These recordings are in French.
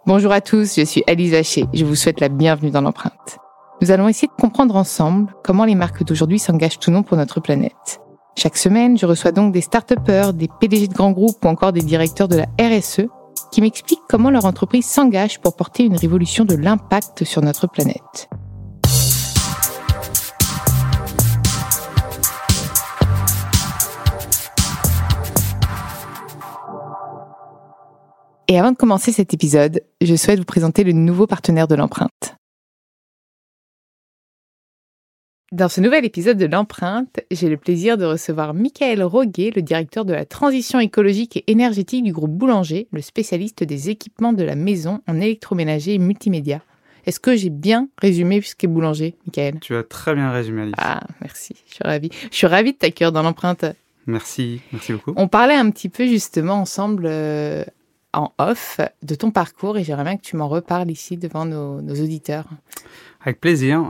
Bonjour à tous, je suis Alice Vacher. Je vous souhaite la bienvenue dans l'empreinte. Nous allons essayer de comprendre ensemble comment les marques d'aujourd'hui s'engagent ou non pour notre planète. Chaque semaine, je reçois donc des start-upers, des PDG de grands groupes ou encore des directeurs de la RSE qui m'expliquent comment leur entreprise s'engage pour porter une révolution de l'impact sur notre planète. Et avant de commencer cet épisode, je souhaite vous présenter le nouveau partenaire de l'empreinte. Dans ce nouvel épisode de l'empreinte, j'ai le plaisir de recevoir Michaël Roguet, le directeur de la transition écologique et énergétique du groupe Boulanger, le spécialiste des équipements de la maison en électroménager et multimédia. Est-ce que j'ai bien résumé ce qu'est Boulanger, Michaël ? Tu as très bien résumé, Alice. Ah, merci, je suis ravie. Je suis ravie de t'accueillir dans l'empreinte. Merci beaucoup. On parlait un petit peu justement ensemble en off de ton parcours et j'aimerais bien que tu m'en reparles ici devant nos auditeurs. Avec plaisir.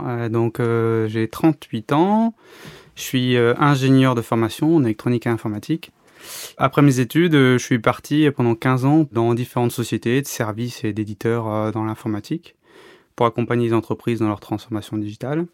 J'ai 38 ans. Je suis ingénieur de formation en électronique et informatique. Après mes études, je suis parti pendant 15 ans dans différentes sociétés de services et d'éditeurs dans l'informatique pour accompagner les entreprises dans leur transformation digitale.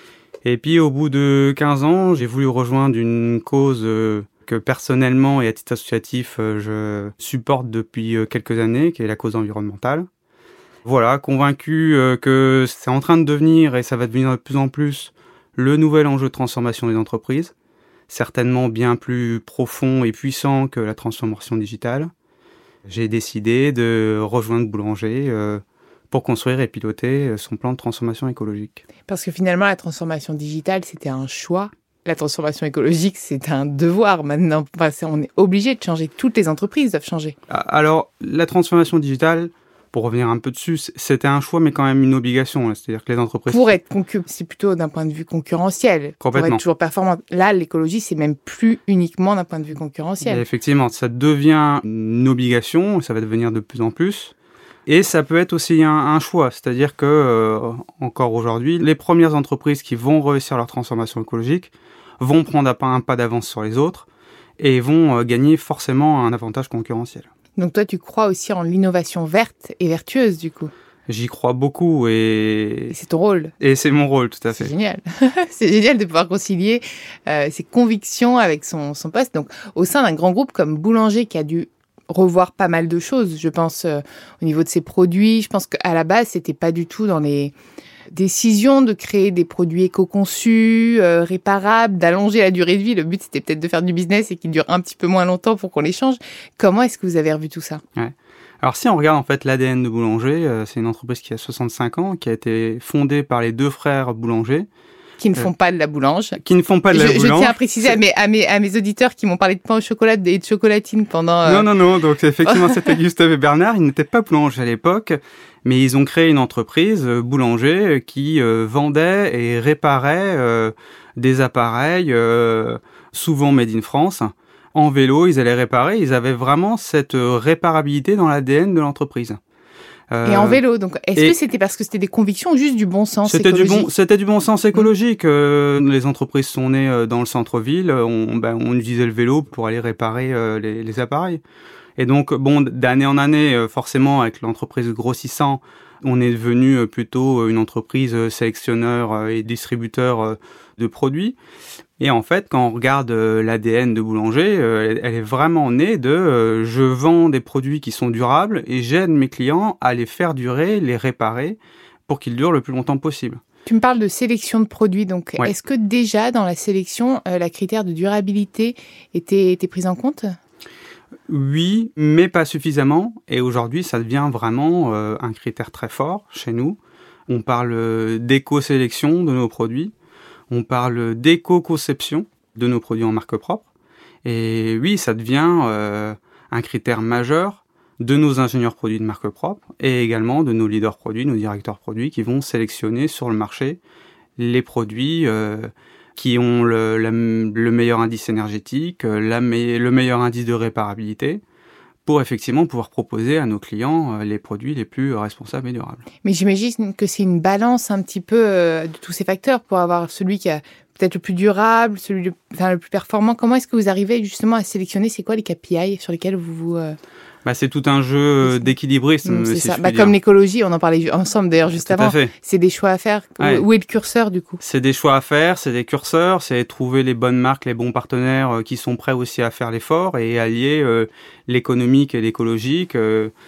Et puis au bout de 15 ans, j'ai voulu rejoindre une cause que personnellement et à titre associatif, je supporte depuis quelques années, qui est la cause environnementale. Voilà, convaincu que c'est en train de devenir, et ça va devenir de plus en plus, le nouvel enjeu de transformation des entreprises, certainement bien plus profond et puissant que la transformation digitale. J'ai décidé de rejoindre Boulanger pour construire et piloter son plan de transformation écologique. Parce que finalement, la transformation digitale, c'était un choix. La transformation écologique, c'est un devoir maintenant. Enfin, on est obligé de changer. Toutes les entreprises doivent changer. Alors, la transformation digitale, pour revenir un peu dessus, c'était un choix, mais quand même une obligation. C'est-à-dire que les entreprises... Pour être c'est plutôt d'un point de vue concurrentiel. Complètement. Pour être toujours performant. Là, l'écologie, c'est même plus uniquement d'un point de vue concurrentiel. Et effectivement, ça devient une obligation, ça va devenir de plus en plus. Et ça peut être aussi un choix, c'est-à-dire que, encore aujourd'hui, les premières entreprises qui vont réussir leur transformation écologique vont prendre un pas d'avance sur les autres et vont gagner forcément un avantage concurrentiel. Donc toi, tu crois aussi en l'innovation verte et vertueuse, du coup ? J'y crois beaucoup et c'est ton rôle. Et c'est mon rôle, tout à fait. C'est génial. C'est génial de pouvoir concilier ses convictions avec son poste. Donc, au sein d'un grand groupe comme Boulanger qui a dû revoir pas mal de choses, je pense, au niveau de ses produits. Je pense qu'à la base, c'était pas du tout dans les décisions de créer des produits éco-conçus, réparables, d'allonger la durée de vie. Le but, c'était peut-être de faire du business et qu'ils durent un petit peu moins longtemps pour qu'on les change. Comment est-ce que vous avez revu tout ça ? Ouais. Alors, si on regarde en fait l'ADN de Boulanger, c'est une entreprise qui a 65 ans, qui a été fondée par les deux frères Boulanger. Qui ne font pas de la boulange. Qui ne font pas de la boulange. Je tiens à préciser à mes auditeurs qui m'ont parlé de pain au chocolat et de chocolatine pendant... Non. Donc, effectivement, c'était Gustave et Bernard. Ils n'étaient pas boulangers à l'époque, mais ils ont créé une entreprise, Boulanger, qui vendait et réparait des appareils, souvent made in France. En vélo, ils allaient réparer. Ils avaient vraiment cette réparabilité dans l'ADN de l'entreprise. Et en vélo, donc est-ce que c'était parce que c'était des convictions ou juste du bon sens écologique ? C'était du bon sens écologique. Les entreprises sont nées dans le centre-ville, on utilisait le vélo pour aller réparer les appareils. Et donc, d'année en année, forcément, avec l'entreprise grossissant, on est devenu plutôt une entreprise sélectionneur et distributeur de produits. Et en fait, quand on regarde l'ADN de Boulanger, elle est vraiment née de je vends des produits qui sont durables et j'aide mes clients à les faire durer, les réparer pour qu'ils durent le plus longtemps possible. Tu me parles de sélection de produits, donc ouais. Est-ce que déjà dans la sélection, la critère de durabilité était prise en compte ? Oui, mais pas suffisamment. Et aujourd'hui, ça devient vraiment un critère très fort chez nous. On parle d'éco-sélection de nos produits. On parle d'éco-conception de nos produits en marque propre. Et oui, ça devient un critère majeur de nos ingénieurs produits de marque propre et également de nos leaders produits, nos directeurs produits qui vont sélectionner sur le marché les produits qui ont le meilleur indice énergétique, le meilleur indice de réparabilité, pour effectivement pouvoir proposer à nos clients les produits les plus responsables et durables. Mais j'imagine que c'est une balance un petit peu de tous ces facteurs pour avoir celui qui a peut-être le plus durable, le plus performant? Comment est-ce que vous arrivez justement à sélectionner? C'est quoi les KPI sur lesquels vous c'est tout un jeu d'équilibrisme. C'est ça. Comme l'écologie, on en parlait ensemble d'ailleurs juste avant. C'est des choix à faire. Ouais. Où est le curseur du coup? C'est des choix à faire, c'est des curseurs, c'est trouver les bonnes marques, les bons partenaires qui sont prêts aussi à faire l'effort et allier l'économique et l'écologique,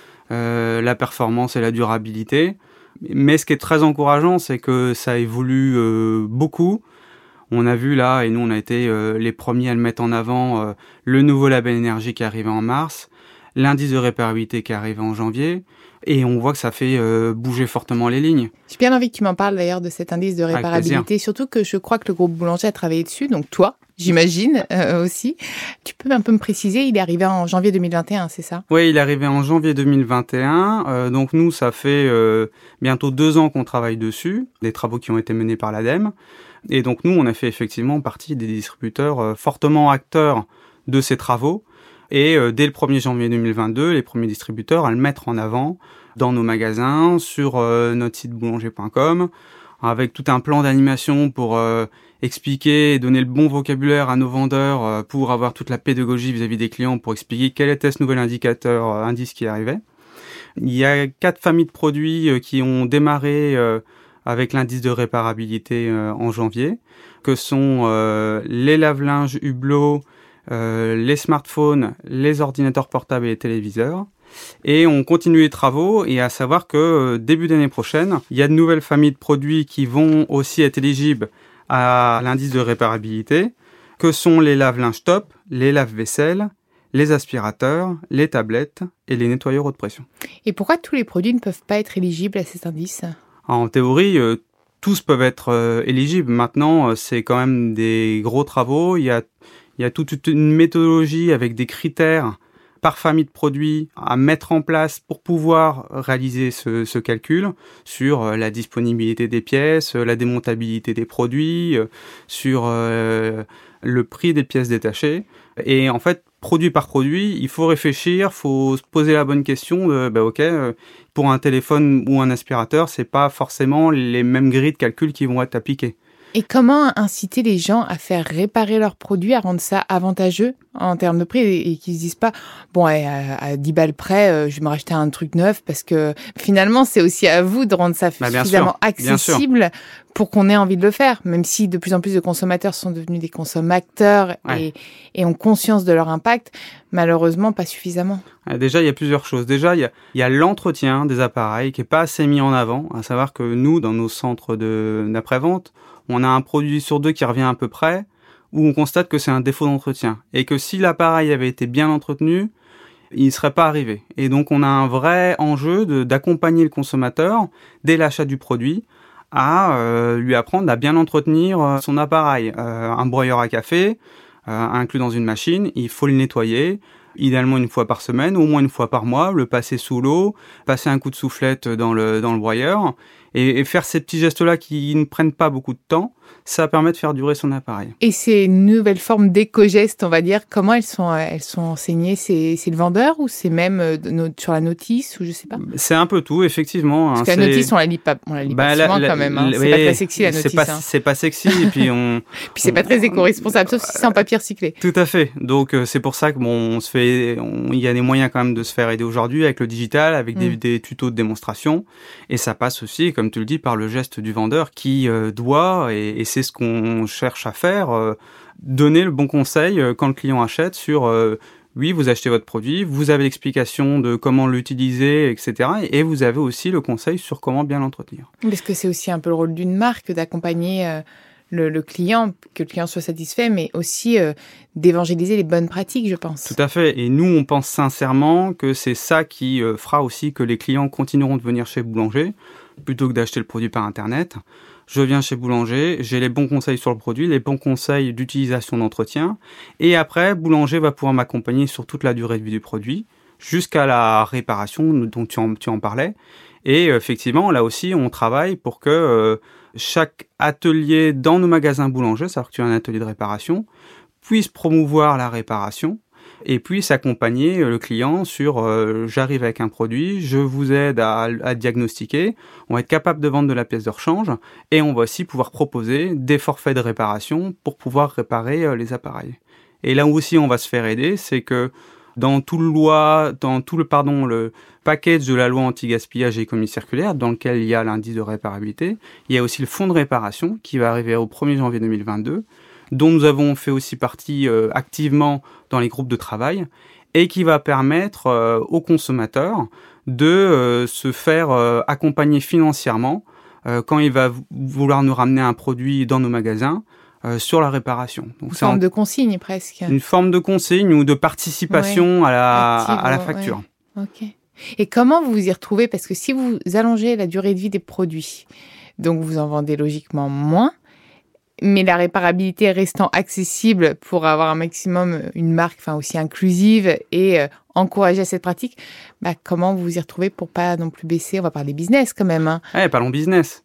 la performance et la durabilité. Mais ce qui est très encourageant, c'est que ça évolue beaucoup. On a vu là, et nous on a été les premiers à le mettre en avant, le nouveau label énergie qui est arrivé en mars, l'indice de réparabilité qui est arrivé en janvier, et on voit que ça fait bouger fortement les lignes. J'ai bien envie que tu m'en parles d'ailleurs de cet indice de réparabilité, surtout que je crois que le groupe Boulanger a travaillé dessus, donc toi, j'imagine aussi. Tu peux un peu me préciser, il est arrivé en janvier 2021, c'est ça? Oui, il est arrivé en janvier 2021, donc nous ça fait bientôt 2 ans qu'on travaille dessus, des travaux qui ont été menés par l'ADEME, et donc nous on a fait effectivement partie des distributeurs fortement acteurs de ces travaux. Et dès le 1er janvier 2022, les premiers distributeurs à le mettre en avant dans nos magasins, sur notre site boulanger.com, avec tout un plan d'animation pour expliquer et donner le bon vocabulaire à nos vendeurs pour avoir toute la pédagogie vis-à-vis des clients pour expliquer quel était ce nouvel indice qui arrivait. Il y a 4 familles de produits qui ont démarré avec l'indice de réparabilité en janvier, que sont les lave-linges Hublot, les smartphones, les ordinateurs portables et les téléviseurs. Et on continue les travaux, et à savoir que début d'année prochaine, il y a de nouvelles familles de produits qui vont aussi être éligibles à l'indice de réparabilité, que sont les lave-linges top, les lave-vaisselle, les aspirateurs, les tablettes et les nettoyeurs haute pression. Et pourquoi tous les produits ne peuvent pas être éligibles à cet indice? En théorie, tous peuvent être éligibles. Maintenant, c'est quand même des gros travaux. Il y a toute une méthodologie avec des critères par famille de produits à mettre en place pour pouvoir réaliser ce calcul sur la disponibilité des pièces, la démontabilité des produits, sur le prix des pièces détachées. Et en fait, produit par produit, il faut réfléchir, faut se poser la bonne question de pour un téléphone ou un aspirateur, c'est pas forcément les mêmes grilles de calcul qui vont être appliquées. Et comment inciter les gens à faire réparer leurs produits, à rendre ça avantageux en termes de prix et qu'ils se disent pas, à 10 balles près, je vais me racheter un truc neuf, parce que finalement, c'est aussi à vous de rendre ça suffisamment accessible pour qu'on ait envie de le faire, même si de plus en plus de consommateurs sont devenus des consommateurs et ont conscience de leur impact, malheureusement pas suffisamment. Déjà, il y a plusieurs choses. Déjà, il y a l'entretien des appareils qui est pas assez mis en avant, à savoir que nous, dans nos centres d'après-vente, on a un produit sur 2 qui revient à peu près, où on constate que c'est un défaut d'entretien. Et que si l'appareil avait été bien entretenu, il ne serait pas arrivé. Et donc, on a un vrai enjeu d'accompagner le consommateur, dès l'achat du produit, à lui apprendre à bien entretenir son appareil. Un broyeur à café, inclus dans une machine, il faut le nettoyer, idéalement 1 fois par semaine, au moins 1 fois par mois, le passer sous l'eau, passer un coup de soufflette dans le broyeur, et faire ces petits gestes-là qui ne prennent pas beaucoup de temps, ça permet de faire durer son appareil. Et ces nouvelles formes d'éco-gestes, on va dire, comment elles sont enseignées? C'est le vendeur, ou c'est même sur la notice, ou je sais pas? C'est un peu tout, effectivement. Parce que la notice, on la lit pas souvent quand même. C'est pas très sexy, la notice. C'est pas sexy, et puis puis c'est pas très éco-responsable, sauf si c'est en papier recyclé. Tout à fait. Donc c'est pour ça que il y a des moyens quand même de se faire aider aujourd'hui avec le digital, avec des tutos de démonstration, et ça passe aussi, comme tu le dis, par le geste du vendeur qui doit, et c'est ce qu'on cherche à faire, donner le bon conseil quand le client achète sur oui, vous achetez votre produit, vous avez l'explication de comment l'utiliser, etc. Et vous avez aussi le conseil sur comment bien l'entretenir. Parce que c'est aussi un peu le rôle d'une marque d'accompagner le client, que le client soit satisfait, mais aussi d'évangéliser les bonnes pratiques, je pense. Tout à fait. Et nous, on pense sincèrement que c'est ça qui fera aussi que les clients continueront de venir chez Boulanger, plutôt que d'acheter le produit par Internet. Je viens chez Boulanger, j'ai les bons conseils sur le produit, les bons conseils d'utilisation d'entretien, et après, Boulanger va pouvoir m'accompagner sur toute la durée de vie du produit, jusqu'à la réparation dont tu en parlais. Et effectivement, là aussi, on travaille pour que chaque atelier dans nos magasins Boulanger, c'est-à-dire que tu as un atelier de réparation, puisse promouvoir la réparation, Et puis s'accompagner le client sur j'arrive avec un produit, je vous aide à diagnostiquer, on va être capable de vendre de la pièce de rechange et on va aussi pouvoir proposer des forfaits de réparation pour pouvoir réparer les appareils. Et là où aussi on va se faire aider, c'est que dans tout le package de la loi anti-gaspillage et économie circulaire, dans lequel il y a l'indice de réparabilité, il y a aussi le fonds de réparation qui va arriver au 1er janvier 2022, dont nous avons fait aussi partie activement dans les groupes de travail, et qui va permettre aux consommateurs de se faire accompagner financièrement quand il va vouloir nous ramener un produit dans nos magasins, sur la réparation. Donc, une forme de consigne presque. Une forme de consigne ou de participation à la facture. Ouais. Ok. Et comment vous vous y retrouvez? Parce que si vous allongez la durée de vie des produits, donc vous en vendez logiquement moins, mais la réparabilité restant accessible pour avoir un maximum une marque aussi inclusive et encourager à cette pratique, comment vous vous y retrouvez pour pas non plus baisser? On va parler business quand même. Hein. Parlons business.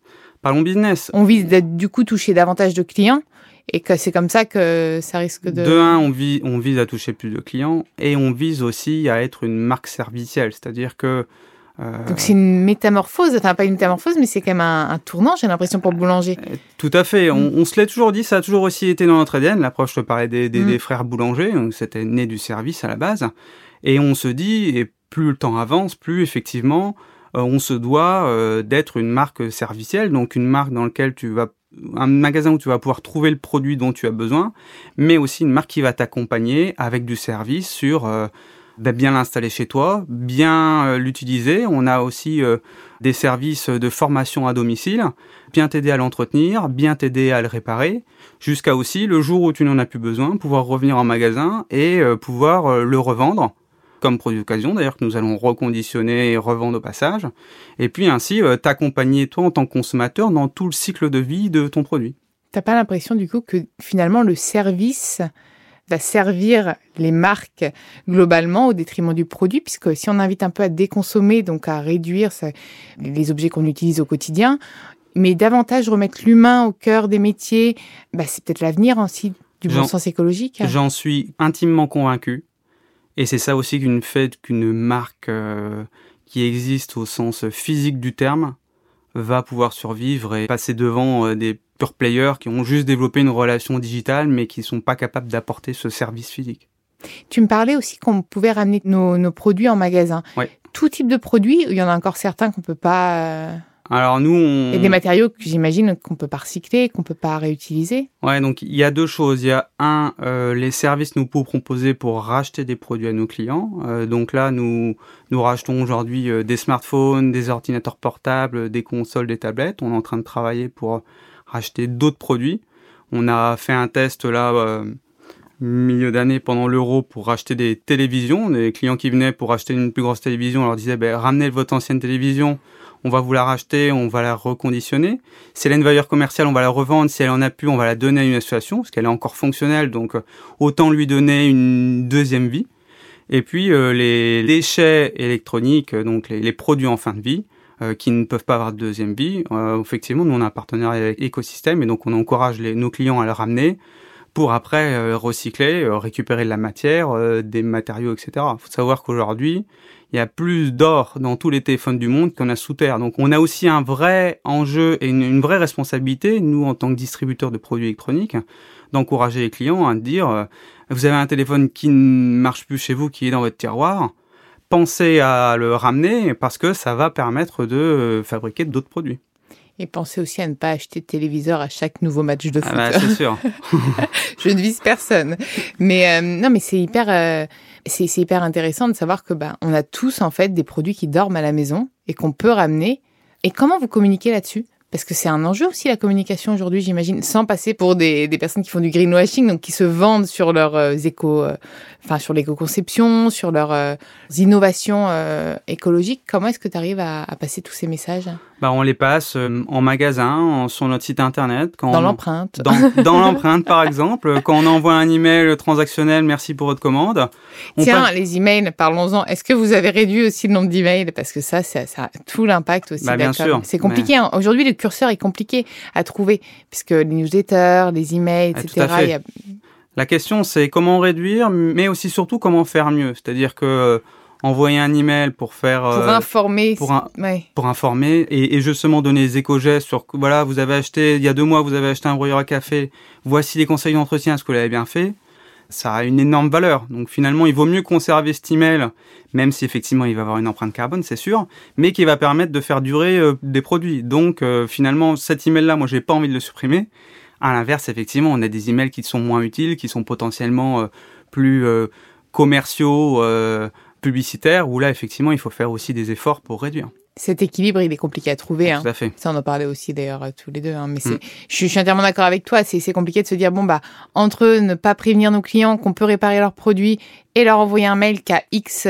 On vise du coup toucher davantage de clients et que c'est comme ça que ça risque de... De un, on vise à toucher plus de clients et on vise aussi à être une marque servicielle, c'est-à-dire que... Donc c'est une métamorphose, pas une métamorphose, mais c'est quand même un tournant, j'ai l'impression, pour le boulanger. Tout à fait, on se l'est toujours dit, ça a toujours aussi été dans notre ADN. L'approche, je te parlais des frères boulangers, donc c'était né du service à la base. Et on se dit, et plus le temps avance, plus effectivement, on se doit d'être une marque servicielle, donc une marque dans laquelle un magasin où tu vas pouvoir trouver le produit dont tu as besoin, mais aussi une marque qui va t'accompagner avec du service sur... bien l'installer chez toi, bien l'utiliser. On a aussi des services de formation à domicile, bien t'aider à l'entretenir, bien t'aider à le réparer, jusqu'à aussi, le jour où tu n'en as plus besoin, pouvoir revenir en magasin et pouvoir le revendre, comme produit d'occasion d'ailleurs, que nous allons reconditionner et revendre au passage. Et puis ainsi, t'accompagner toi en tant que consommateur dans tout le cycle de vie de ton produit. T'as pas l'impression du coup que finalement le service va servir les marques globalement au détriment du produit, puisque si on invite un peu à déconsommer, donc à réduire les objets qu'on utilise au quotidien, mais davantage remettre l'humain au cœur des métiers, c'est peut-être l'avenir aussi du bon sens écologique. J'en suis intimement convaincu, et c'est ça aussi qu'une marque qui existe au sens physique du terme va pouvoir survivre et passer devant des pure players qui ont juste développé une relation digitale mais qui ne sont pas capables d'apporter ce service physique. Tu me parlais aussi qu'on pouvait ramener nos produits en magasin. Ouais. Tout type de produits, il y en a encore certains qu'on ne peut pas... Alors nous, Il y a des matériaux que j'imagine qu'on ne peut pas recycler, qu'on ne peut pas réutiliser. Ouais, donc il y a deux choses. Il y a les services nous pouvons proposer pour racheter des produits à nos clients. Donc là, nous rachetons aujourd'hui des smartphones, des ordinateurs portables, des consoles, des tablettes. On est en train de travailler pour racheter d'autres produits. On a fait un test là, milieu d'année pendant l'Euro pour racheter des télévisions. Des clients qui venaient pour acheter une plus grosse télévision, on leur disait ramenez votre ancienne télévision, on va vous la racheter, on va la reconditionner. Si elle a une valeur commerciale, on va la revendre. Si elle en a plus, on va la donner à une association parce qu'elle est encore fonctionnelle, donc autant lui donner une deuxième vie. Et puis les déchets électroniques, donc les produits en fin de vie, qui ne peuvent pas avoir de deuxième vie. Effectivement, nous on a un partenariat avec Écosystème et donc on encourage nos clients à le ramener pour après recycler, récupérer de la matière, des matériaux, etc. Il faut savoir qu'aujourd'hui, il y a plus d'or dans tous les téléphones du monde qu'on a sous terre. Donc on a aussi un vrai enjeu et une vraie responsabilité, nous en tant que distributeurs de produits électroniques, d'encourager les clients à dire vous avez un téléphone qui ne marche plus chez vous, qui est dans votre tiroir, pensez à le ramener parce que ça va permettre de fabriquer d'autres produits. Et pensez aussi à ne pas acheter de téléviseur à chaque nouveau match de foot. C'est sûr. Je ne vise personne. Mais non, mais c'est hyper intéressant de savoir que on a tous en fait des produits qui dorment à la maison et qu'on peut ramener. Et comment vous communiquez là-dessus ? Parce que c'est un enjeu aussi la communication aujourd'hui, j'imagine, sans passer pour des personnes qui font du greenwashing, donc qui se vendent sur leurs sur l'éco-conception, sur leurs innovations écologiques. Comment est-ce que tu arrives à passer tous ces messages ? On les passe en magasin, sur notre site internet. Dans l'empreinte. Dans l'empreinte, par exemple. Quand on envoie un email transactionnel, merci pour votre commande. Les emails, parlons-en. Est-ce que vous avez réduit aussi le nombre d'emails ? Parce que ça a tout l'impact aussi. Bien sûr. C'est compliqué. Hein. Aujourd'hui, le curseur est compliqué à trouver, puisque les newsletters, les emails, etc. La question, c'est comment réduire, mais aussi surtout comment faire mieux. C'est-à-dire que envoyer un email pour faire... Pour informer. Pour informer et justement donner des éco-gestes sur, voilà, vous avez acheté, il y a 2 mois, vous avez acheté un brouilleur à café, voici les conseils d'entretien, est-ce que vous l'avez bien fait? Ça a une énorme valeur. Donc finalement, il vaut mieux conserver cet email, même si effectivement il va avoir une empreinte carbone, c'est sûr, mais qui va permettre de faire durer des produits. Donc finalement, cet email-là, moi, j'ai pas envie de le supprimer. À l'inverse, effectivement, on a des emails qui sont moins utiles, qui sont potentiellement plus commerciaux, publicitaires, où là, effectivement, il faut faire aussi des efforts pour réduire. Cet équilibre, il est compliqué à trouver. Tout à fait. Ça, on en parlait aussi d'ailleurs tous les deux. Mais je suis entièrement d'accord avec toi. C'est compliqué de se dire, entre ne pas prévenir nos clients qu'on peut réparer leurs produits et leur envoyer un mail qui a X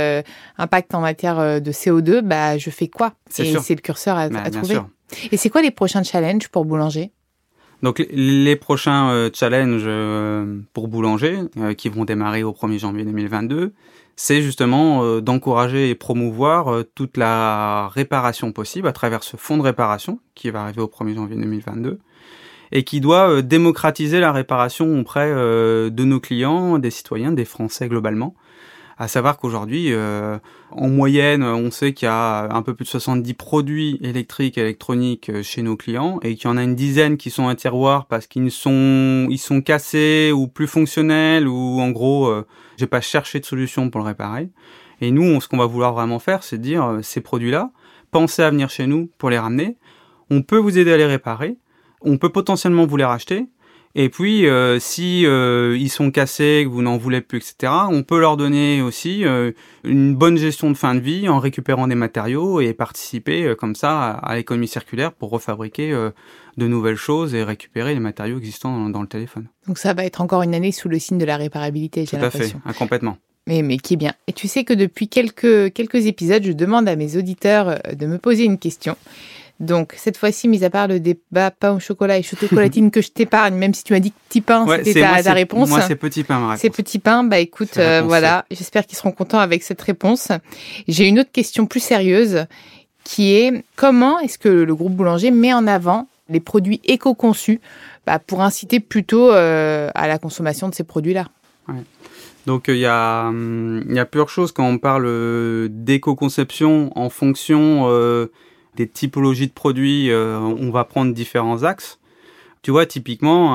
impact en matière de CO2, je fais quoi? C'est le curseur à trouver. Sûr. Et c'est quoi les prochains challenges pour Boulanger? Donc les prochains challenges pour Boulanger, qui vont démarrer au 1er janvier 2022, c'est justement d'encourager et promouvoir toute la réparation possible à travers ce fonds de réparation qui va arriver au 1er janvier 2022 et qui doit démocratiser la réparation auprès de nos clients, des citoyens, des Français globalement. À savoir qu'aujourd'hui, en moyenne, on sait qu'il y a un peu plus de 70 produits électriques et électroniques chez nos clients et qu'il y en a une dizaine qui sont à tiroir parce qu'ils sont cassés ou plus fonctionnels ou en gros, j'ai pas cherché de solution pour le réparer. Et nous, ce qu'on va vouloir vraiment faire, c'est dire ces produits-là, pensez à venir chez nous pour les ramener. On peut vous aider à les réparer. On peut potentiellement vous les racheter. Et puis, si ils sont cassés, que vous n'en voulez plus, etc., on peut leur donner aussi une bonne gestion de fin de vie en récupérant des matériaux et participer comme ça à l'économie circulaire pour refabriquer de nouvelles choses et récupérer les matériaux existants dans le téléphone. Donc ça va être encore une année sous le signe de la réparabilité, j'ai l'impression. Tout à fait, complètement. Mais qui est bien. Et tu sais que depuis quelques épisodes, je demande à mes auditeurs de me poser une question. Donc, cette fois-ci, mis à part le débat pain au chocolat et chocolatine que je t'épargne, même si tu m'as dit que petit pain, c'était ta réponse. Moi, c'est petit pain, ma réponse. C'est petit pain. Écoute, voilà. J'espère qu'ils seront contents avec cette réponse. J'ai une autre question plus sérieuse qui est comment est-ce que le groupe Boulanger met en avant les produits éco-conçus pour inciter plutôt à la consommation de ces produits-là? Ouais. Donc, il y a plusieurs choses quand on parle d'éco-conception en fonction des typologies de produits, on va prendre différents axes. Tu vois, typiquement,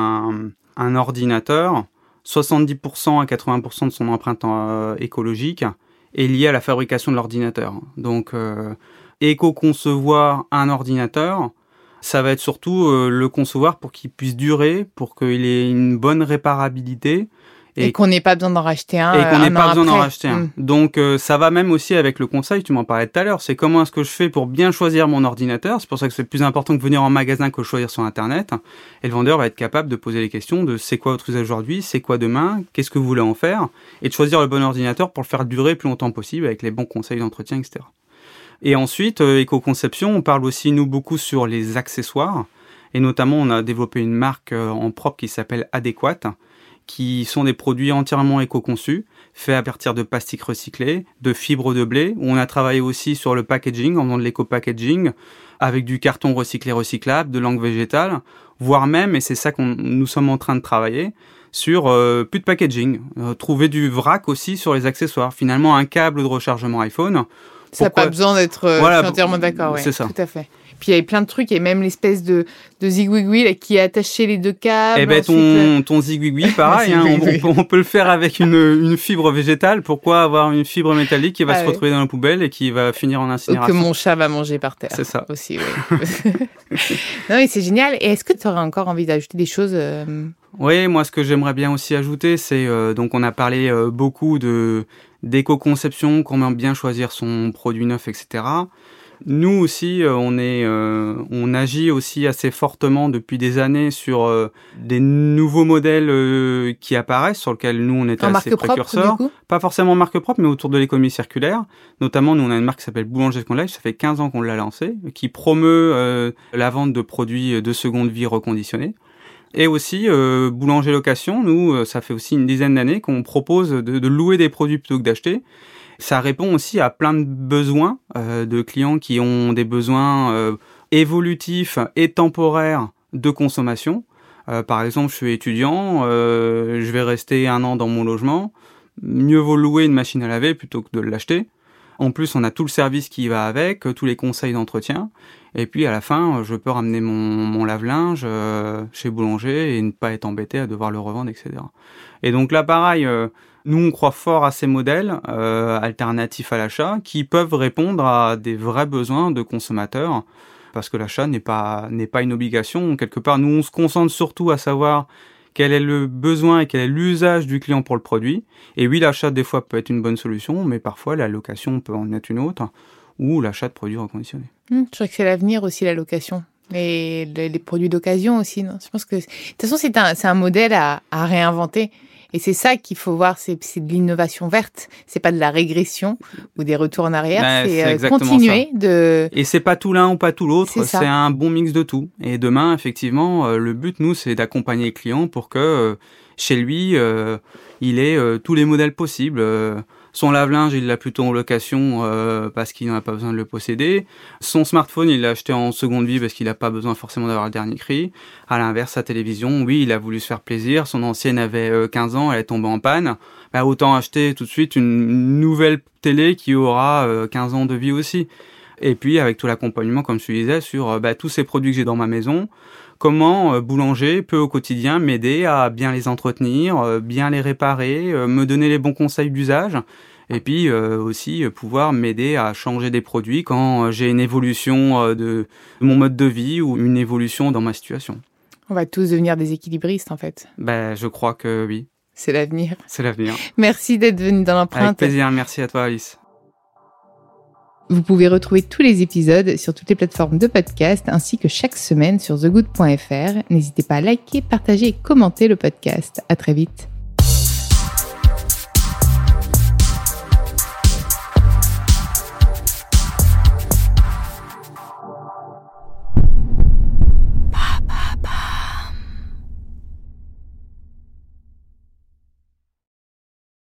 un ordinateur, 70% à 80% de son empreinte écologique est liée à la fabrication de l'ordinateur. Donc, éco-concevoir un ordinateur, ça va être surtout le concevoir pour qu'il puisse durer, pour qu'il ait une bonne réparabilité. Et qu'on n'ait pas besoin d'en racheter un. Et qu'on n'ait pas besoin d'en racheter un. Donc, ça va même aussi avec le conseil, tu m'en parlais tout à l'heure, c'est comment est-ce que je fais pour bien choisir mon ordinateur. C'est pour ça que c'est plus important que venir en magasin que choisir sur Internet. Et le vendeur va être capable de poser les questions de c'est quoi votre usage aujourd'hui, c'est quoi demain, qu'est-ce que vous voulez en faire, et de choisir le bon ordinateur pour le faire durer le plus longtemps possible avec les bons conseils d'entretien, etc. Et ensuite, éco-conception, on parle aussi, nous, beaucoup sur les accessoires. Et notamment, on a développé une marque en propre qui s'appelle Adéquate, qui sont des produits entièrement éco-conçus, faits à partir de plastique recyclé, de fibres de blé. On a travaillé aussi sur le packaging, en faisant de l'éco-packaging, avec du carton recyclé recyclable, de langue végétale, voire même, et c'est ça nous sommes en train de travailler, sur plus de packaging. Trouver du vrac aussi sur les accessoires. Finalement, un câble de rechargement iPhone. Ça n'a pas besoin d'être... je suis entièrement d'accord, c'est ça. Tout à fait. Puis il y avait plein de trucs, il y a même l'espèce de zigouigoui là, qui est attaché les deux câbles. Eh ben ton zigouigoui, pareil, on peut le faire avec une fibre végétale. Pourquoi avoir une fibre métallique qui va se retrouver dans la poubelle et qui va finir en incinération? Ou que mon chat va manger par terre. C'est ça. Aussi, oui. Non mais c'est génial. Et est-ce que tu aurais encore envie d'ajouter des choses Oui, moi ce que j'aimerais bien aussi ajouter, c'est donc on a parlé beaucoup d'éco-conception, comment bien choisir son produit neuf, etc. Nous aussi, on agit aussi assez fortement depuis des années sur des nouveaux modèles qui apparaissent, sur lesquels nous on était assez précurseurs. Pas forcément marque propre, mais autour de l'économie circulaire. Notamment, nous on a une marque qui s'appelle Boulanger Second Life, ça fait 15 ans qu'on l'a lancée, qui promeut la vente de produits de seconde vie reconditionnés. Et aussi, Boulanger Location, nous, ça fait aussi une dizaine d'années qu'on propose de louer des produits plutôt que d'acheter. Ça répond aussi à plein de besoins de clients qui ont des besoins évolutifs et temporaires de consommation. Par exemple, je suis étudiant, je vais rester 1 an dans mon logement. Mieux vaut louer une machine à laver plutôt que de l'acheter. En plus, on a tout le service qui va avec, tous les conseils d'entretien. Et puis, à la fin, je peux ramener mon lave-linge chez Boulanger et ne pas être embêté à devoir le revendre, etc. Et donc là, pareil, nous, on croit fort à ces modèles alternatifs à l'achat qui peuvent répondre à des vrais besoins de consommateurs. Parce que l'achat n'est pas une obligation. Quelque part, nous, on se concentre surtout à savoir quel est le besoin et quel est l'usage du client pour le produit. Et oui, l'achat, des fois, peut être une bonne solution, mais parfois, la location peut en être une autre, ou l'achat de produits reconditionnés. Je crois que c'est l'avenir aussi, la location. Les produits d'occasion aussi, non ? Je pense que, de toute façon, c'est un modèle à réinventer. Et c'est ça qu'il faut voir, c'est de l'innovation verte. C'est pas de la régression ou des retours en arrière. C'est continuer de... Et c'est pas tout l'un ou pas tout l'autre. C'est un bon mix de tout. Et demain, effectivement, le but, nous, c'est d'accompagner le client pour que chez lui, il ait tous les modèles possibles. Son lave-linge, il l'a plutôt en location parce qu'il n'en a pas besoin de le posséder. Son smartphone, il l'a acheté en seconde vie parce qu'il n'a pas besoin forcément d'avoir le dernier cri. À l'inverse, sa télévision, oui, il a voulu se faire plaisir. Son ancienne avait 15 ans, elle est tombée en panne. Bah, autant acheter tout de suite une nouvelle télé qui aura 15 ans de vie aussi. Et puis, avec tout l'accompagnement, comme je te disais, sur tous ces produits que j'ai dans ma maison, comment Boulanger peut au quotidien m'aider à bien les entretenir, bien les réparer, me donner les bons conseils d'usage et puis aussi pouvoir m'aider à changer des produits quand j'ai une évolution de mon mode de vie ou une évolution dans ma situation. On va tous devenir des équilibristes en fait. Je crois que oui. C'est l'avenir. C'est l'avenir. Merci d'être venu dans l'empreinte. Avec plaisir, merci à toi Alice. Vous pouvez retrouver tous les épisodes sur toutes les plateformes de podcast ainsi que chaque semaine sur thegood.fr. N'hésitez pas à liker, partager et commenter le podcast. À très vite.